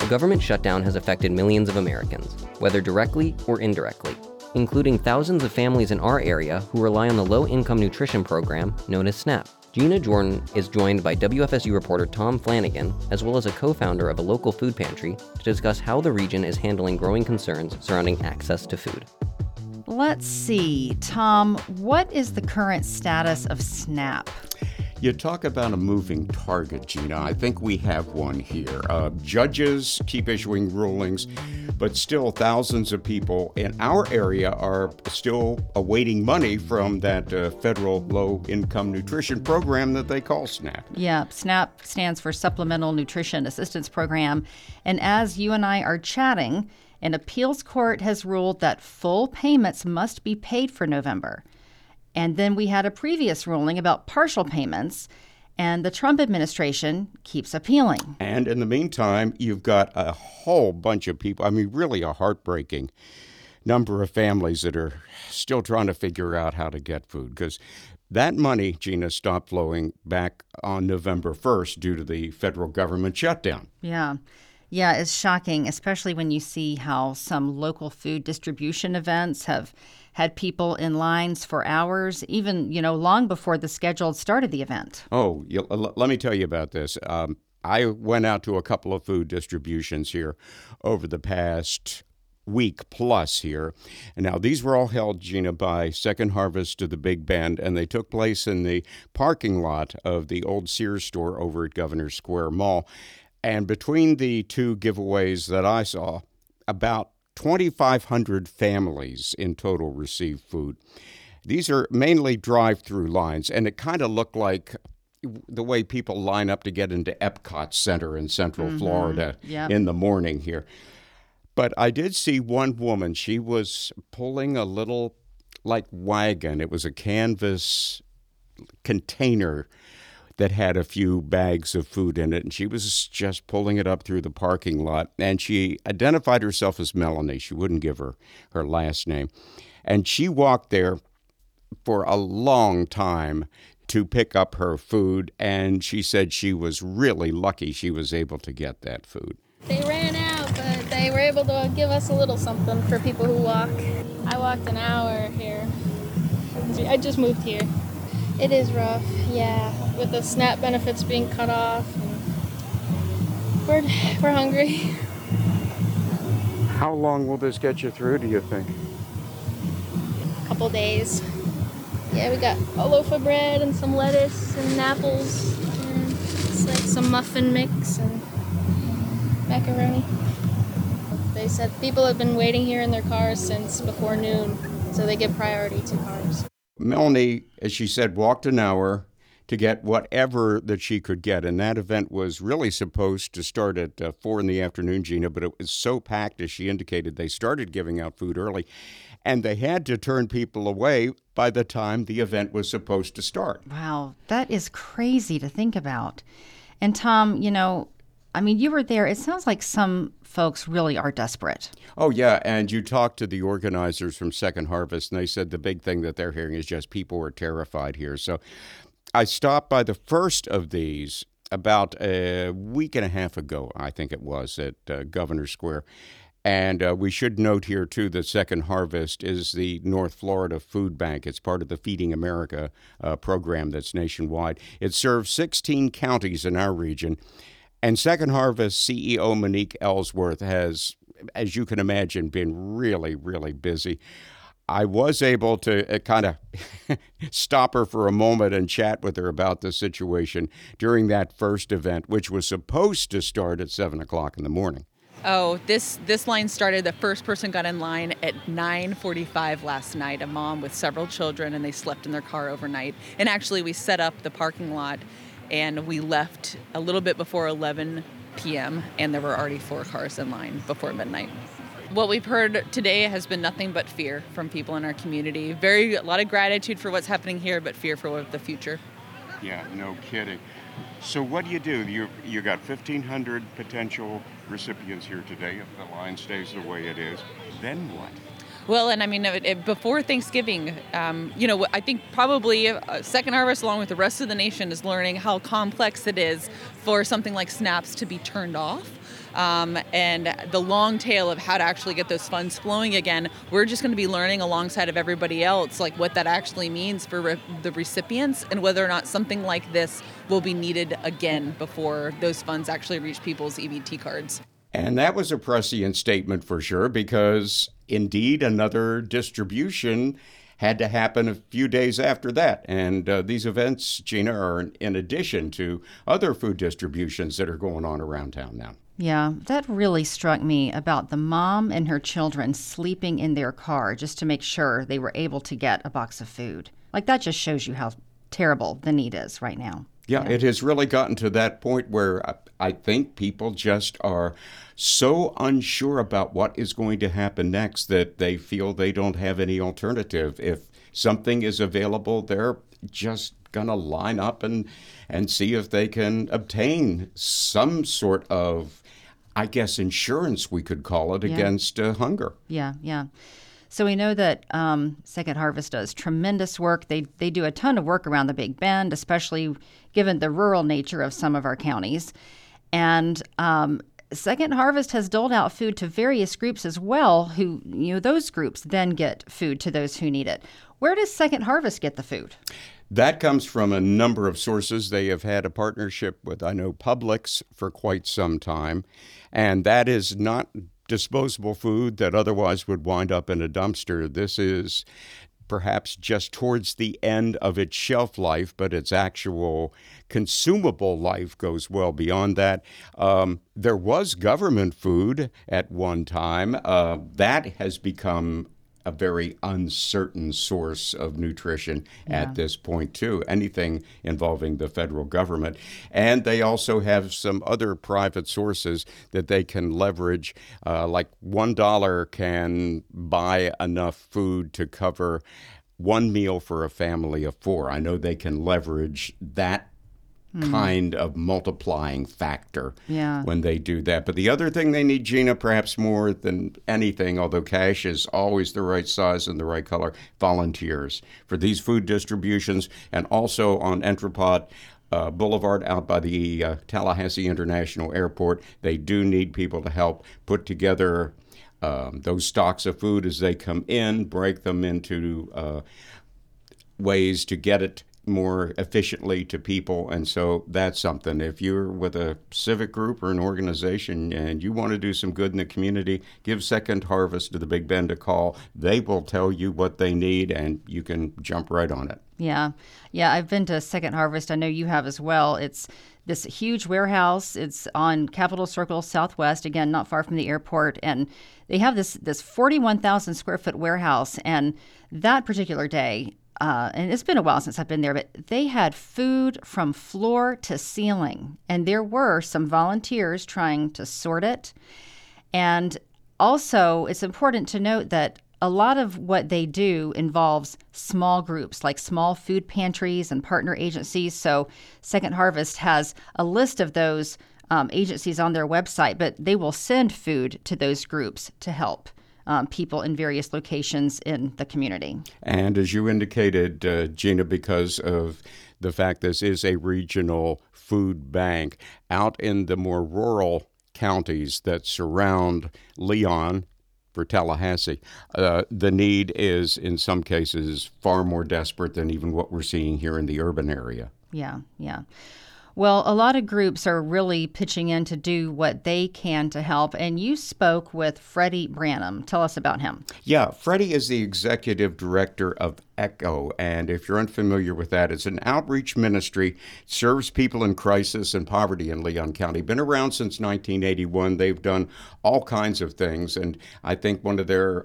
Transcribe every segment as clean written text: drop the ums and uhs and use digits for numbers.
government shutdown has affected millions of Americans, whether directly or indirectly, including thousands of families in our area who rely on the low-income nutrition program known as SNAP. Gina Jordan is joined by WFSU reporter Tom Flanagan, as well as a co-founder of a local food pantry, to discuss how the region is handling growing concerns surrounding access to food. Let's see, Tom, what is the current status of SNAP? You talk about a moving target, Gina. I think we have one here. Judges keep issuing rulings, but still thousands of people in our area are still awaiting money from that federal low-income nutrition program that they call SNAP. Yeah, SNAP stands for Supplemental Nutrition Assistance Program. And as you and I are chatting, an appeals court has ruled that full payments must be paid for November. And then we had a previous ruling about partial payments, and the Trump administration keeps appealing. And in the meantime, you've got a whole bunch of people, really a heartbreaking number of families that are still trying to figure out how to get food, because that money, Gina, stopped flowing back on November 1st due to the federal government shutdown. Yeah, it's shocking, especially when you see how some local food distribution events have had people in lines for hours, even, long before the scheduled start of the event. Oh, let me tell you about this. I went out to a couple of food distributions here over the past week plus here. And now these were all held, Gina, by Second Harvest to the Big Bend, and they took place in the parking lot of the old Sears store over at Governor Square Mall. And between the two giveaways that I saw, about 2,500 families in total received food. These are mainly drive-through lines, and it kind of looked like the way people line up to get into Epcot Center in Central Florida in the morning here. But I did see one woman. She was pulling a little, wagon. It was a canvas container that had a few bags of food in it, and she was just pulling it up through the parking lot. And she identified herself as Melanie. She wouldn't give her last name. And she walked there for a long time to pick up her food, and she said she was really lucky she was able to get that food. They ran out, but they were able to give us a little something for people who walk. I walked an hour here. I just moved here. It is rough, yeah, with the SNAP benefits being cut off. We're hungry. How long will this get you through, do you think? A couple days. Yeah, we got a loaf of bread and some lettuce and apples. And it's like some muffin mix and macaroni. They said people have been waiting here in their cars since before noon, so they give priority to cars. Melanie, as she said, walked an hour to get whatever that she could get. And that event was really supposed to start at 4 in the afternoon, Gina, but it was so packed, as she indicated, they started giving out food early. And they had to turn people away by the time the event was supposed to start. Wow, that is crazy to think about. And Tom, you were there. It sounds like some folks really are desperate. Oh, yeah. And you talked to the organizers from Second Harvest, and they said the big thing that they're hearing is just people are terrified here. So I stopped by the first of these about a week and a half ago, I think it was, at Governor Square. And we should note here, too, that Second Harvest is the North Florida Food Bank. It's part of the Feeding America program that's nationwide. It serves 16 counties in our region. And Second Harvest CEO Monique Ellsworth has, as you can imagine, been really, really busy. I was able to kind of stop her for a moment and chat with her about the situation during that first event, which was supposed to start at 7 o'clock in the morning. Oh, this line started, the first person got in line at 9:45 last night, a mom with several children, and they slept in their car overnight. And actually, we set up the parking lot, and we left a little bit before 11 p.m., and there were already 4 cars in line before midnight. What we've heard today has been nothing but fear from people in our community. A lot of gratitude for what's happening here, but fear for the future. Yeah, no kidding. So what do? You got 1,500 potential recipients here today if the line stays the way it is. Then what? Well, and I mean, before Thanksgiving, I think probably Second Harvest, along with the rest of the nation, is learning how complex it is for something like SNAPs to be turned off. And the long tail of how to actually get those funds flowing again. We're just going to be learning alongside of everybody else, like what that actually means for the recipients and whether or not something like this will be needed again before those funds actually reach people's EBT cards. And that was a prescient statement for sure, because indeed another distribution had to happen a few days after that. And these events, Gina, are in addition to other food distributions that are going on around town now. Yeah, that really struck me about the mom and her children sleeping in their car just to make sure they were able to get a box of food. Like, that just shows you how terrible the need is right now. Yeah, it has really gotten to that point where I think people just are so unsure about what is going to happen next that they feel they don't have any alternative. If something is available, they're just going to line up and see if they can obtain some sort of, I guess, insurance, we could call it, against hunger. Yeah. So we know that Second Harvest does tremendous work. They do a ton of work around the Big Bend, especially given the rural nature of some of our counties. And Second Harvest has doled out food to various groups as well, who, those groups then get food to those who need it. Where does Second Harvest get the food? That comes from a number of sources. They have had a partnership with, I know, Publix for quite some time, and that is not disposable food that otherwise would wind up in a dumpster. This is perhaps just towards the end of its shelf life, but its actual consumable life goes well beyond that. There was government food at one time. That has become a very uncertain source of nutrition at this point, too. Anything involving the federal government. And they also have some other private sources that they can leverage. Like $1 can buy enough food to cover one meal for a family of four. I know they can leverage that kind of multiplying factor when they do that. But the other thing they need, Gina, perhaps more than anything, although cash is always the right size and the right color, volunteers for these food distributions, and also on Entropod Boulevard out by the Tallahassee International Airport. They do need people to help put together those stocks of food as they come in, break them into ways to get it more efficiently to people. And so that's something. If you're with a civic group or an organization and you want to do some good in the community, give Second Harvest to the Big Bend a call. They will tell you what they need, and you can jump right on it. Yeah, I've been to Second Harvest. I know you have as well. It's this huge warehouse. It's on Capitol Circle Southwest, again, not far from the airport. And they have this 41,000 square foot warehouse. And that particular day, and it's been a while since I've been there, but they had food from floor to ceiling. And there were some volunteers trying to sort it. And also, it's important to note that a lot of what they do involves small groups, like small food pantries and partner agencies. So Second Harvest has a list of those agencies on their website, but they will send food to those groups to help people in various locations in the community. And as you indicated, Gina, because of the fact this is a regional food bank, out in the more rural counties that surround Leon, for Tallahassee, the need is in some cases far more desperate than even what we're seeing here in the urban area. Yeah. Well, a lot of groups are really pitching in to do what they can to help. And you spoke with Freddie Branham. Tell us about him. Yeah, Freddie is the executive director of ECHO. And if you're unfamiliar with that, it's an outreach ministry, serves people in crisis and poverty in Leon County. Been around since 1981. They've done all kinds of things. And I think one of their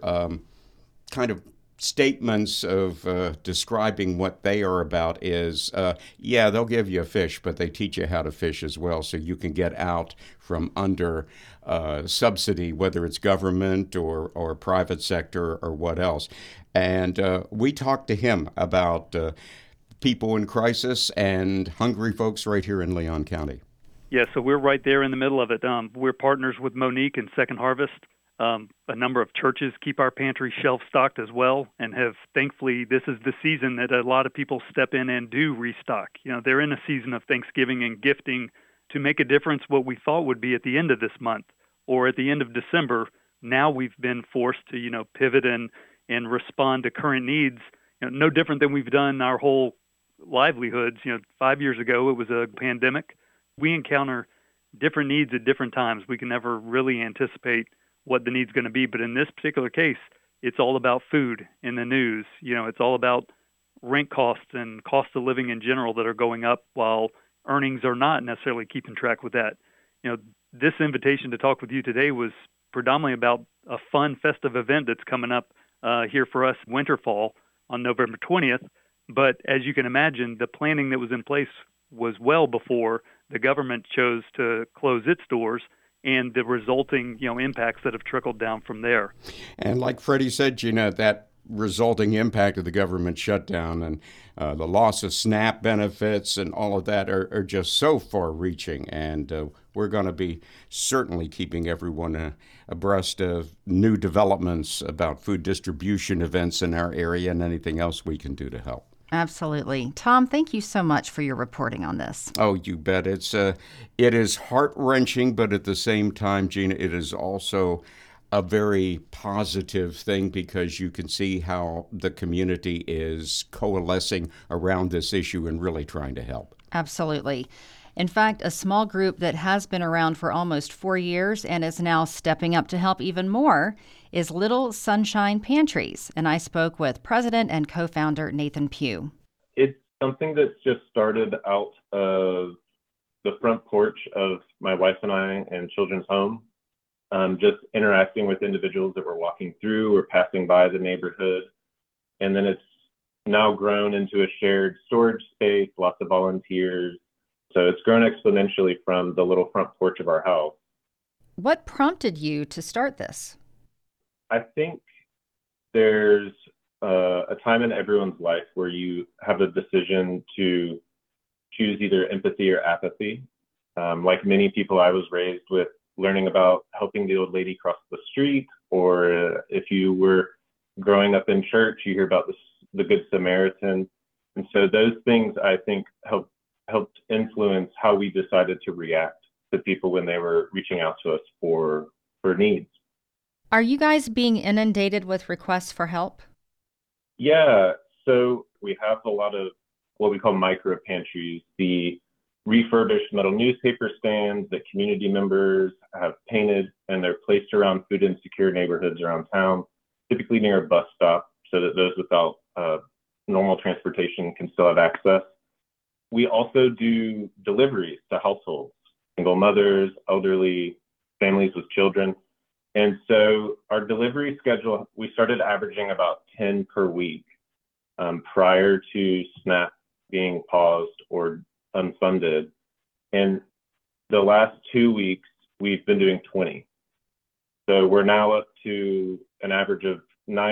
kind of statements of describing what they are about is, they'll give you a fish, but they teach you how to fish as well, so you can get out from under subsidy, whether it's government or private sector or what else. And we talked to him about people in crisis and hungry folks right here in Leon County. Yeah, so we're right there in the middle of it. We're partners with Monique and Second Harvest. A number of churches keep our pantry shelf stocked as well, and have thankfully this is the season that a lot of people step in and do restock. They're in a season of Thanksgiving and gifting to make a difference what we thought would be at the end of this month or at the end of December. Now we've been forced to pivot and respond to current needs. No different than we've done our whole livelihoods. 5 years ago it was a pandemic. We encounter different needs at different times. We can never really anticipate what the need's going to be. But in this particular case, it's all about food in the news. It's all about rent costs and cost of living in general that are going up while earnings are not necessarily keeping track with that. This invitation to talk with you today was predominantly about a fun festive event that's coming up here for us, Winterfall, on November 20th. But as you can imagine, the planning that was in place was well before the government chose to close its doors and the resulting, impacts that have trickled down from there. And like Freddie said, Gina, that resulting impact of the government shutdown and the loss of SNAP benefits and all of that are just so far-reaching. And we're going to be certainly keeping everyone abreast of new developments about food distribution events in our area and anything else we can do to help. Absolutely. Tom, thank you so much for your reporting on this. Oh, you bet. It is heart-wrenching, but at the same time, Gina, it is also a very positive thing because you can see how the community is coalescing around this issue and really trying to help. Absolutely. In fact, a small group that has been around for almost 4 years and is now stepping up to help even more is Little Sunshine Pantries. And I spoke with president and co-founder Nathan Pugh. It's something that's just started out of the front porch of my wife and I and children's home, just interacting with individuals that were walking through or passing by the neighborhood. And then it's now grown into a shared storage space, lots of volunteers. So it's grown exponentially from the little front porch of our house. What prompted you to start this? I think there's a time in everyone's life where you have a decision to choose either empathy or apathy. Like many people, I was raised with learning about helping the old lady cross the street, or if you were growing up in church, you hear about the Good Samaritan. And so those things, I think, helped influence how we decided to react to people when they were reaching out to us for needs. Are you guys being inundated with requests for help? Yeah, so we have a lot of what we call micro pantries, the refurbished metal newspaper stands that community members have painted, and they're placed around food insecure neighborhoods around town, typically near a bus stop, so that those without normal transportation can still have access. We also do deliveries to households, single mothers, elderly, families with children. And so our delivery schedule, we started averaging about 10 per week prior to SNAP being paused or unfunded. And the last 2 weeks, we've been doing 20. So we're now up to an average of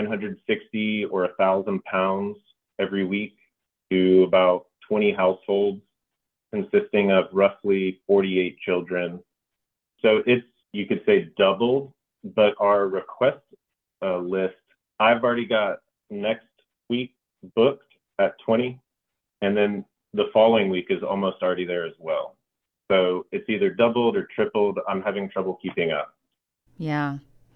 960 or 1,000 pounds every week to about 20 households consisting of roughly 48 children. So it's, you could say, doubled, but our request list, I've already got next week booked at 20, and then the following week is almost already there as well. So it's either doubled or tripled. I'm having trouble keeping up. Yeah.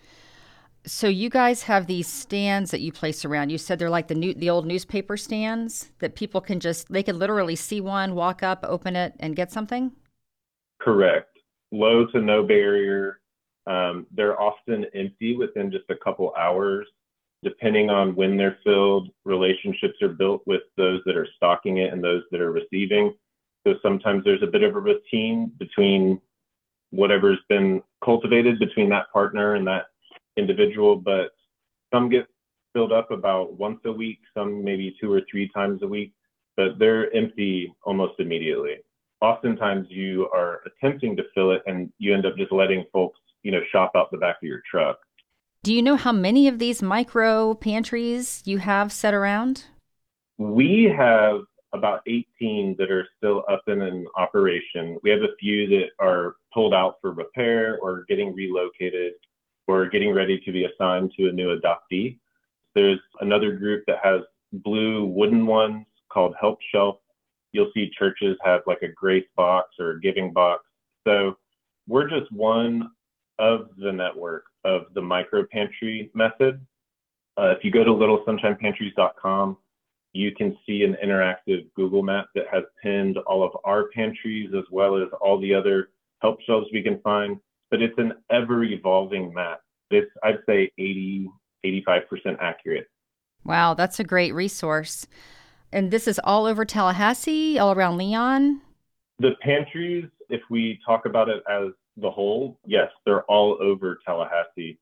So you guys have these stands that you place around. You said they're like the old newspaper stands that people can they could literally see one, walk up, open it, and get something? Correct. Low to no barrier. They're often empty within just a couple hours. Depending on when they're filled, relationships are built with those that are stocking it and those that are receiving. So sometimes there's a bit of a routine between whatever's been cultivated between that partner and that individual, but some get filled up about once a week, some maybe 2 or 3 times a week, but they're empty almost immediately. Oftentimes you are attempting to fill it and you end up just letting folks, shop out the back of your truck. Do you know how many of these micro pantries you have set around? We have about 18 that are still up and in operation. We have a few that are pulled out for repair or getting relocated. or getting ready to be assigned to a new adoptee. There's another group that has blue wooden ones called Help Shelf. You'll see churches have like a grace box or a giving box. So we're just one of the network of the micro pantry method. If you go to littlesunshinepantries.com, you can see an interactive Google map that has pinned all of our pantries as well as all the other help shelves we can find. But it's an ever-evolving map. It's, I'd say, 85% accurate. Wow, that's a great resource. And this is all over Tallahassee, all around Leon? The pantries, if we talk about it as the whole, yes, they're all over Tallahassee.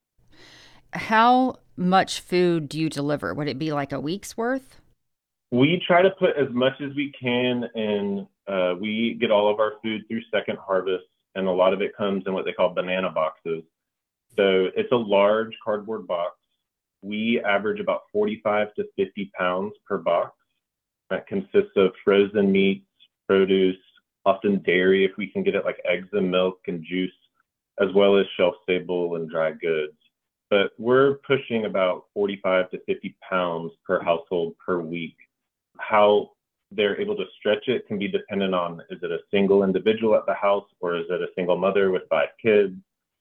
How much food do you deliver? Would it be like a week's worth? We try to put as much as we can in. We get all of our food through Second Harvest, and a lot of it comes in what they call banana boxes. So it's a large cardboard box. We average about 45 to 50 pounds per box. That consists of frozen meats, produce, often dairy if we can get it, like eggs and milk and juice, as well as shelf-stable and dry goods. But we're pushing about 45 to 50 pounds per household per week. How they're able to stretch it can be dependent on, is it a single individual at the house or is it a single mother with 5 kids?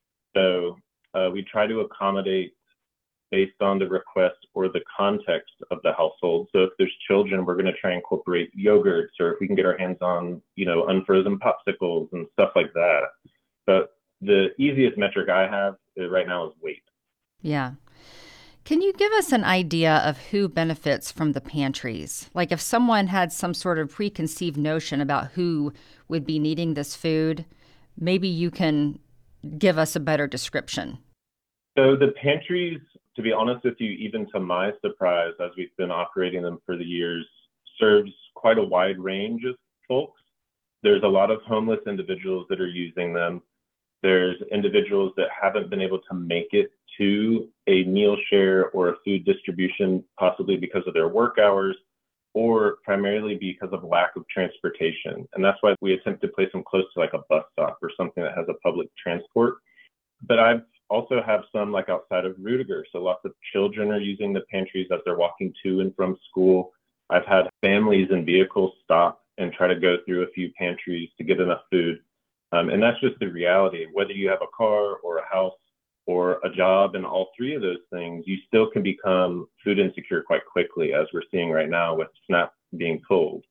So we try to accommodate based on the request or the context of the household. So if there's children, we're going to try and incorporate yogurts, or if we can get our hands on, unfrozen popsicles and stuff like that. But the easiest metric I have right now is weight. Yeah. Can you give us an idea of who benefits from the pantries? Like if someone had some sort of preconceived notion about who would be needing this food, maybe you can give us a better description. So the pantries, to be honest with you, even to my surprise, as we've been operating them for the years, serves quite a wide range of folks. There's a lot of homeless individuals that are using them. There's individuals that haven't been able to make it to a meal share or a food distribution, possibly because of their work hours or primarily because of lack of transportation. And that's why we attempt to place them close to like a bus stop or something that has a public transport. But I've also have some like outside of Rudiger. So lots of children are using the pantries as they're walking to and from school. I've had families and vehicles stop and try to go through a few pantries to get enough food. And that's just the reality. Whether you have a car or a house or a job and all three of those things, you still can become food insecure quite quickly, as we're seeing right now with SNAP being pulled.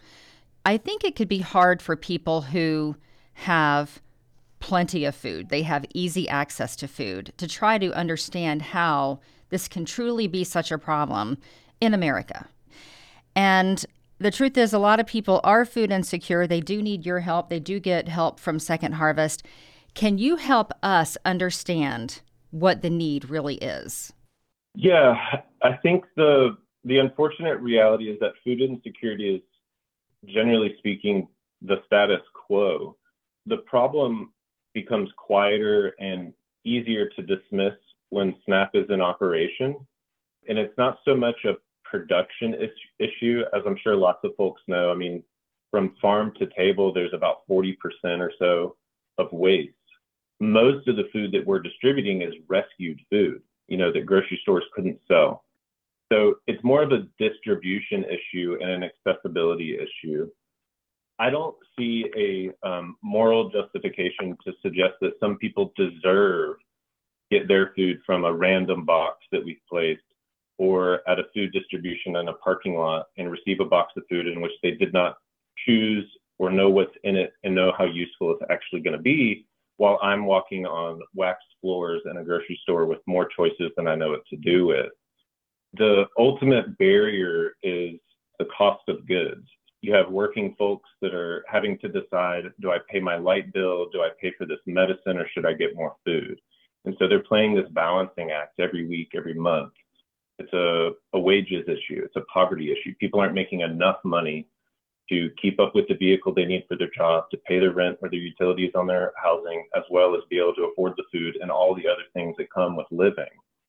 I think it could be hard for people who have plenty of food, they have easy access to food, to try to understand how this can truly be such a problem in America. And the truth is, a lot of people are food insecure. They do need your help. They do get help from Second Harvest. Can you help us understand what the need really is? Yeah, I think the unfortunate reality is that food insecurity is, generally speaking, the status quo. The problem becomes quieter and easier to dismiss when SNAP is in operation. And it's not so much a production issue, as I'm sure lots of folks know. I mean, from farm to table, there's about 40% or so of waste. Most of the food that we're distributing is rescued food, that grocery stores couldn't sell. So it's more of a distribution issue and an accessibility issue. I don't see a moral justification to suggest that some people deserve get their food from a random box that we've placed or at a food distribution in a parking lot and receive a box of food in which they did not choose or know what's in it and know how useful it's actually going to be, while I'm walking on waxed floors in a grocery store with more choices than I know what to do with. The ultimate barrier is the cost of goods. You have working folks that are having to decide, do I pay my light bill? Do I pay for this medicine, or should I get more food? And so they're playing this balancing act every week, every month. It's a wages issue. It's a poverty issue. People aren't making enough money to keep up with the vehicle they need for their job, to pay their rent or their utilities on their housing, as well as be able to afford the food and all the other things that come with living.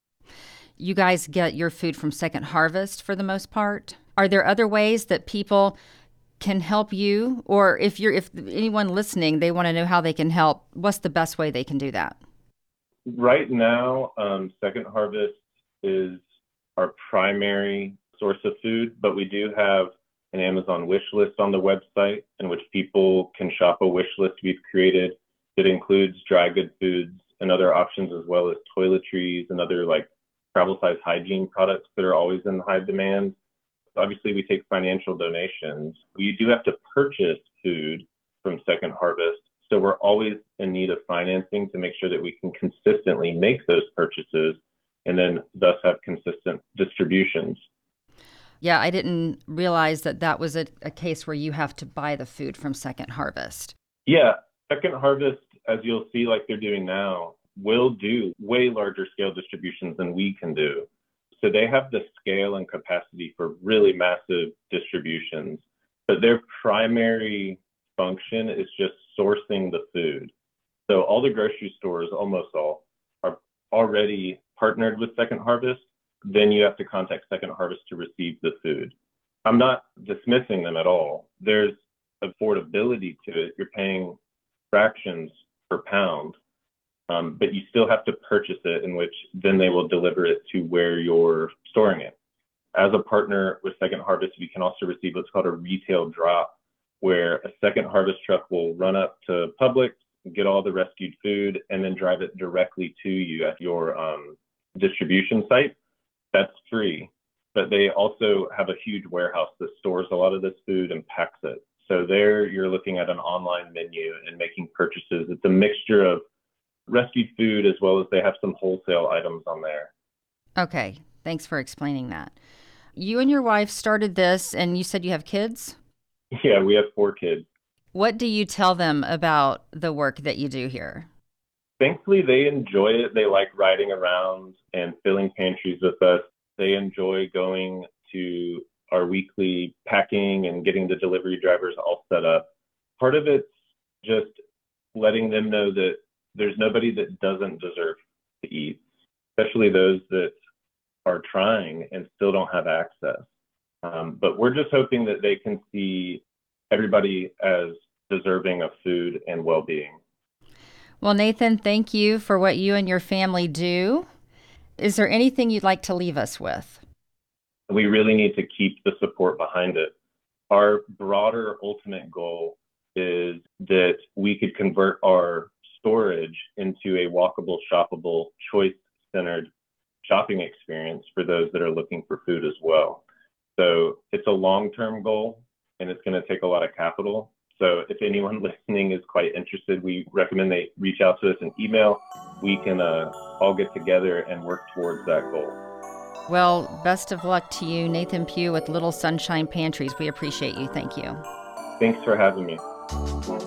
You guys get your food from Second Harvest for the most part. Are there other ways that people can help you? Or if anyone listening, they want to know how they can help, what's the best way they can do that? Right now, Second Harvest is our primary source of food, but we do have an Amazon wish list on the website in which people can shop a wish list we've created that includes dry good foods and other options, as well as toiletries and other like travel size hygiene products that are always in high demand. Obviously, we take financial donations. We do have to purchase food from Second Harvest. So we're always in need of financing to make sure that we can consistently make those purchases and then thus have consistent distributions. Yeah, I didn't realize that was a case where you have to buy the food from Second Harvest. Yeah, Second Harvest, as you'll see like they're doing now, will do way larger scale distributions than we can do. So they have the scale and capacity for really massive distributions, but their primary function is just sourcing the food. So all the grocery stores, almost all, are already partnered with Second Harvest. Then you have to contact Second Harvest to receive the food. I'm not dismissing them at all. There's affordability to it. You're paying fractions per pound, but you still have to purchase it, in which then they will deliver it to where you're storing it. As a partner with Second Harvest, we can also receive what's called a retail drop, where a Second Harvest truck will run up to Publix, get all the rescued food, and then drive it directly to you at your distribution site. That's free. But they also have a huge warehouse that stores a lot of this food and packs it. So there you're looking at an online menu and making purchases. It's a mixture of rescued food as well as they have some wholesale items on there. Okay, thanks for explaining that. You and your wife started this, and you said you have kids? Yeah, we have 4 kids. What do you tell them about the work that you do here? Thankfully, they enjoy it. They like riding around and filling pantries with us. They enjoy going to our weekly packing and getting the delivery drivers all set up. Part of it's just letting them know that there's nobody that doesn't deserve to eat, especially those that are trying and still don't have access. But we're just hoping that they can see everybody as deserving of food and well-being. Well, Nathan, thank you for what you and your family do. Is there anything you'd like to leave us with? We really need to keep the support behind it. Our broader ultimate goal is that we could convert our storage into a walkable, shoppable, choice-centered shopping experience for those that are looking for food as well. So it's a long-term goal, and it's going to take a lot of capital. So if anyone listening is quite interested, we recommend they reach out to us in email. We can all get together and work towards that goal. Well, best of luck to you, Nathan Pugh with Little Sunshine Pantries. We appreciate you. Thank you. Thanks for having me.